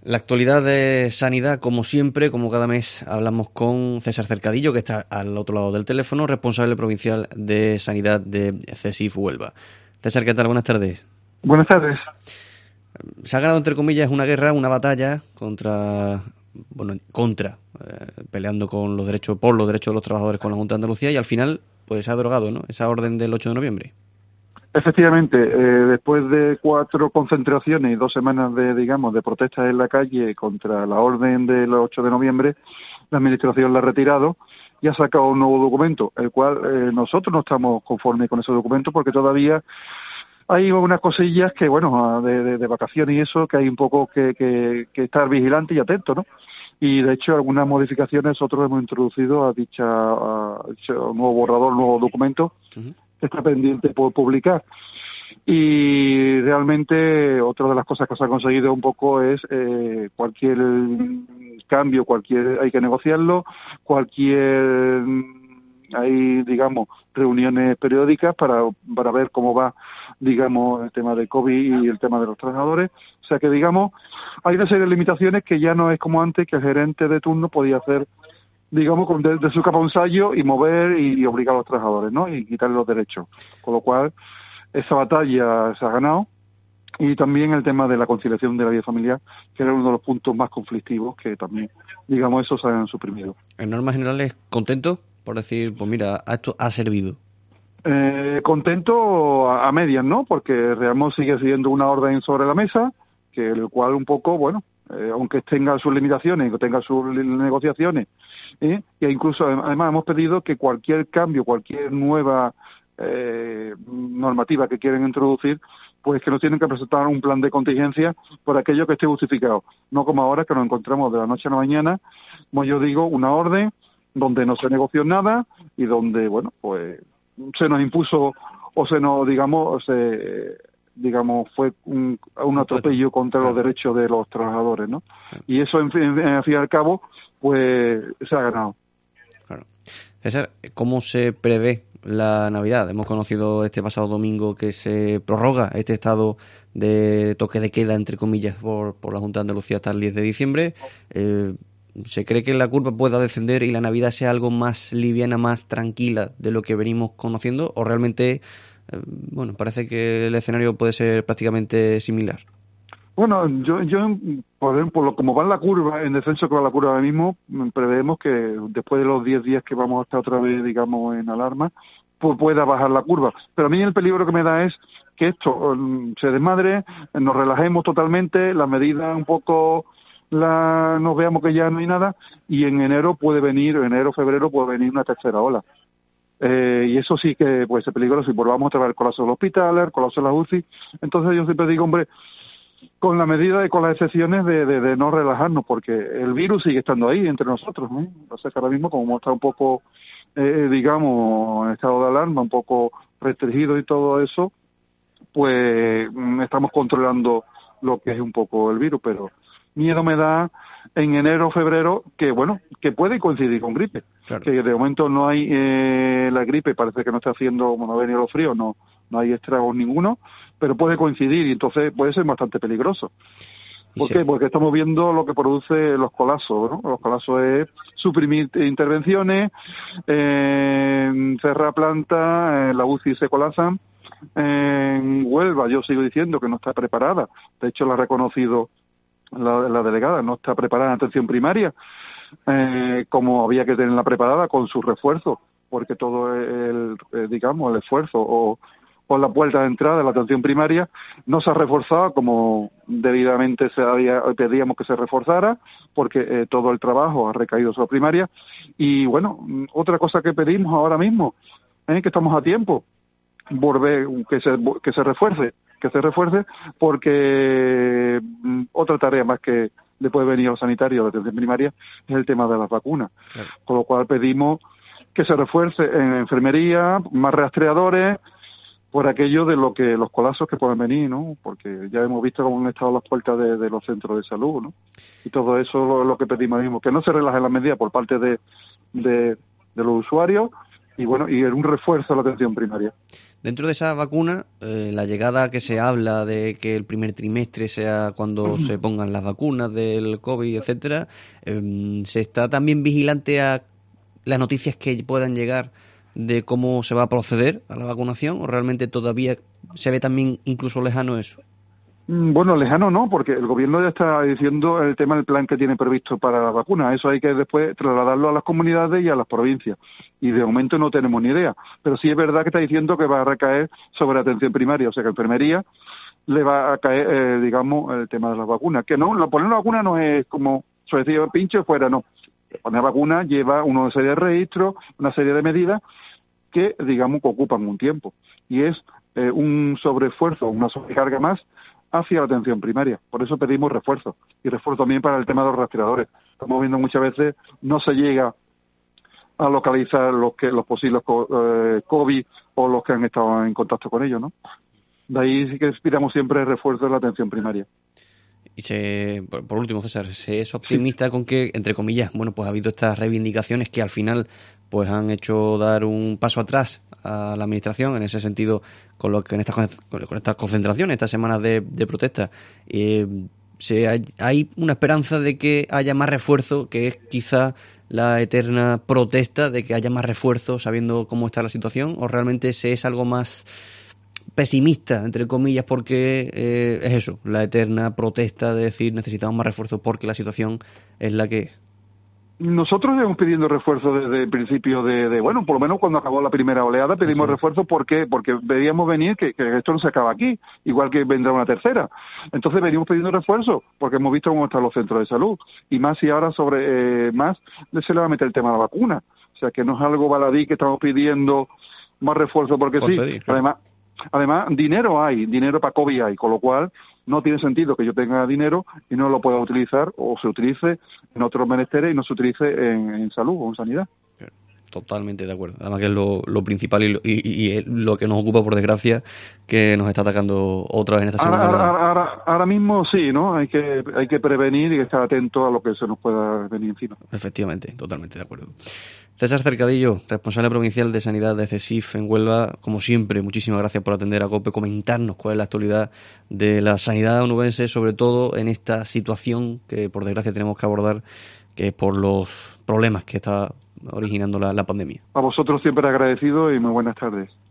La actualidad de sanidad, como siempre, como cada mes, hablamos con César Cercadillo, que está al otro lado del teléfono, responsable provincial de sanidad de CESIF Huelva. César, ¿qué tal? Buenas tardes. Buenas tardes. Se ha ganado, entre comillas, una guerra, una batalla peleando con los derechos, por los derechos de los trabajadores con la Junta de Andalucía, y al final, pues se ha derogado, ¿no?, esa orden del 8 de noviembre. Efectivamente, después de 4 concentraciones y 2 semanas de protestas en la calle contra la orden del 8 de noviembre, la Administración la ha retirado y ha sacado un nuevo documento, el cual nosotros no estamos conformes con ese documento porque todavía hay unas cosillas que, de vacaciones y eso, que hay un poco que estar vigilante y atento, ¿no? Y de hecho algunas modificaciones nosotros hemos introducido a dicho nuevo borrador, nuevo documento, que está pendiente por publicar. Y realmente otra de las cosas que se ha conseguido un poco es cualquier cambio, hay que negociarlo, hay, reuniones periódicas para ver cómo va, el tema de COVID y el tema de los trabajadores. O sea que, hay una serie de limitaciones que ya no es como antes, que el gerente de turno podía hacer, de su capa un sallo y mover y obligar a los trabajadores, ¿no? Y quitarle los derechos. Con lo cual, esa batalla se ha ganado. Y también el tema de la conciliación de la vida familiar, que era uno de los puntos más conflictivos, que también, esos se han suprimido. En normas generales, ¿contento? Por decir, pues mira, esto ha servido. Contento a medias, ¿no? Porque Reamos sigue siendo una orden sobre la mesa, que el cual un poco, aunque tenga sus limitaciones, que tenga sus negociaciones, y incluso además hemos pedido que cualquier cambio, cualquier nueva normativa que quieren introducir, pues que nos tienen que presentar un plan de contingencia por aquello que esté justificado, no como ahora que nos encontramos de la noche a la mañana, como yo digo, una orden donde no se negoció nada y donde, se nos impuso o se nos, fue un atropello contra los derechos de los trabajadores, ¿no? Y eso, al fin y al cabo, pues se ha ganado. Claro. César, ¿cómo se prevé la Navidad? Hemos conocido este pasado domingo que se prorroga este estado de toque de queda, entre comillas, por la Junta de Andalucía hasta el 10 de diciembre. ¿Se cree que la curva pueda descender y la Navidad sea algo más liviana, más tranquila de lo que venimos conociendo? ¿O realmente, parece que el escenario puede ser prácticamente similar? Bueno, yo por como va en la curva, en descenso que va la curva ahora mismo, preveemos que después de los 10 días que vamos a estar otra vez, en alarma, pues pueda bajar la curva. Pero a mí el peligro que me da es que esto se desmadre, nos relajemos totalmente, las medidas un poco nos veamos que ya no hay nada, y en enero, febrero puede venir una tercera ola. Y eso sí que puede ser peligroso, y volvamos otra vez al colapso de los hospitales, al colapso de las UCI. Entonces yo siempre digo, con la medida y con las excepciones de no relajarnos, porque el virus sigue estando ahí entre nosotros, ¿no? O sea que ahora mismo, como está un poco, en estado de alarma, un poco restringido y todo eso, pues estamos controlando lo que es un poco el virus, pero miedo me da en enero o febrero que puede coincidir con gripe. Claro. Que de momento no hay la gripe, parece que no está haciendo, como no ha venido los fríos, no hay estragos ninguno, pero puede coincidir y entonces puede ser bastante peligroso. ¿Por qué? Porque estamos viendo lo que produce los colapsos, ¿no? Los colapsos es suprimir intervenciones, cerrar plantas, la UCI se colapsan. En Huelva yo sigo diciendo que no está preparada, de hecho la ha reconocido la delegada, no está preparada en atención primaria, como había que tenerla preparada con sus refuerzos, porque todo el esfuerzo o la puerta de entrada de la atención primaria no se ha reforzado como debidamente pedíamos que se reforzara, porque todo el trabajo ha recaído sobre primaria. Y otra cosa que pedimos ahora mismo, que estamos a tiempo, volver que se refuerce, porque otra tarea más que le puede venir a los sanitarios de la atención primaria es el tema de las vacunas. Claro. Con lo cual pedimos que se refuerce en enfermería, más rastreadores, por aquello de los colapsos que pueden venir, ¿no? Porque ya hemos visto cómo han estado las puertas de los centros de salud, ¿no? Y todo eso es lo que pedimos mismo, que no se relajen las medidas por parte de los usuarios y un refuerzo a la atención primaria. Dentro de esa vacuna, la llegada que se habla de que el primer trimestre sea cuando se pongan las vacunas del COVID, etcétera, ¿se está también vigilante a las noticias que puedan llegar de cómo se va a proceder a la vacunación, o realmente todavía se ve también incluso lejano eso? Bueno, lejano no, porque el gobierno ya está diciendo el tema del plan que tiene previsto para la vacuna. Eso hay que después trasladarlo a las comunidades y a las provincias. Y de momento no tenemos ni idea. Pero sí es verdad que está diciendo que va a recaer sobre atención primaria. O sea que enfermería le va a caer, digamos, el tema de las vacunas. Que no, poner una vacuna no es como se decía, pinche fuera, no. Poner vacuna lleva una serie de registros, una serie de medidas que, digamos, que ocupan un tiempo. Y es un sobreesfuerzo, una sobrecarga más hacia la atención primaria. Por eso pedimos refuerzo. Y refuerzo también para el tema de los respiradores. Estamos viendo muchas veces no se llega a localizar los posibles COVID o los que han estado en contacto con ellos, ¿no? De ahí sí que pidamos siempre refuerzo de la atención primaria. Y por último, César, ¿se es optimista con que, entre comillas, bueno, pues ha habido estas reivindicaciones que al final pues han hecho dar un paso atrás a la administración en ese sentido, con lo que con estas concentraciones, estas semanas de protesta? ¿Hay una esperanza de que haya más refuerzo, que es quizá la eterna protesta de que haya más refuerzo sabiendo cómo está la situación, o realmente se es algo más pesimista, entre comillas, porque es eso, la eterna protesta de decir necesitamos más refuerzos porque la situación es la que es? Nosotros llevamos pidiendo refuerzo desde el principio bueno, por lo menos cuando acabó la primera oleada pedimos refuerzo porque veíamos venir que esto no se acaba aquí, igual que vendrá una tercera. Entonces venimos pidiendo refuerzo porque hemos visto cómo están los centros de salud y más si ahora más se le va a meter el tema de la vacuna. O sea que no es algo baladí que estamos pidiendo más refuerzo porque sí. Pedir, claro. Además, dinero para COVID hay, con lo cual no tiene sentido que yo tenga dinero y no lo pueda utilizar o se utilice en otros menesteres y no se utilice en salud o en sanidad. Totalmente de acuerdo. Además que es lo principal y lo que nos ocupa, por desgracia, que nos está atacando otra vez en esta segunda oleada. Ahora mismo sí, ¿no? Hay que prevenir y estar atento a lo que se nos pueda venir encima. Efectivamente, totalmente de acuerdo. César Cercadillo, responsable provincial de Sanidad de CESIF en Huelva, como siempre, muchísimas gracias por atender a COPE, comentarnos cuál es la actualidad de la sanidad onubense, sobre todo en esta situación que por desgracia tenemos que abordar, que es por los problemas que está originando la pandemia. A vosotros siempre agradecido y muy buenas tardes.